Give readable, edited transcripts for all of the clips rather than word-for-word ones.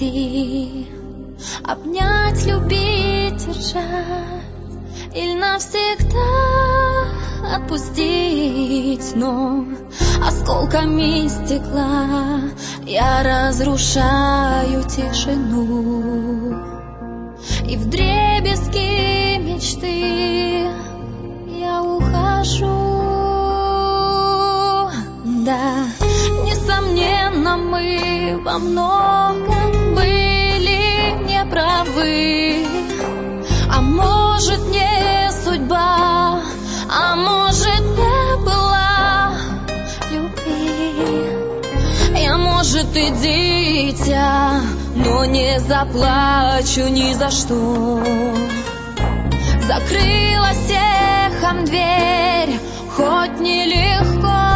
найти, обнять, любить, держать или навсегда отпустить. Но осколками стекла я разрушаю тишину, и вдребезги мечты я ухожу. Да, несомненно, мы во многом были неправы. А может, не судьба, а может, не была любви. Я, может, и дитя, но не заплачу ни за что. Закрылась эхом дверь, хоть нелегко.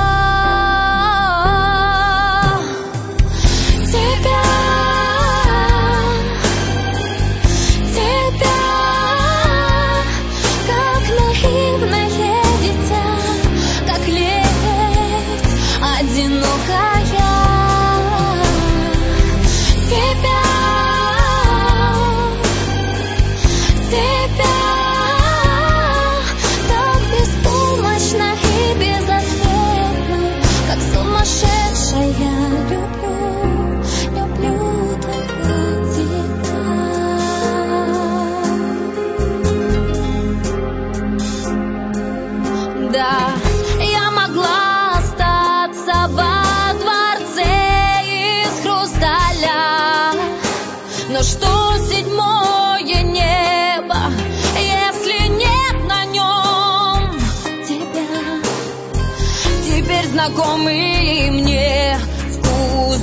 Да, я могла остаться во дворце из хрусталя, но что седьмое небо, если нет на нем тебя? Теперь знакомый мне вкус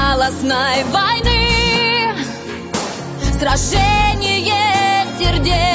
безжалостной войны, сражение сердец.